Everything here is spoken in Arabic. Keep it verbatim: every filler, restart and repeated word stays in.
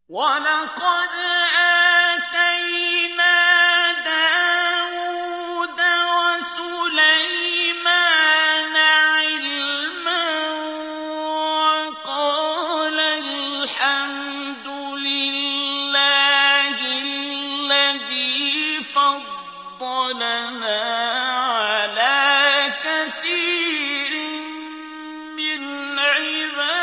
وَلَقَدْ آتَيْنَا دَاوُودَ وَسُلَيْمَانَ عِلْمًا وَقَالَ الْحَمْدُ لِلَّهِ الَّذِي فَضَّلَنَا عَلَىٰ كَثِيرٍ مِّنْ عِبَادِهِ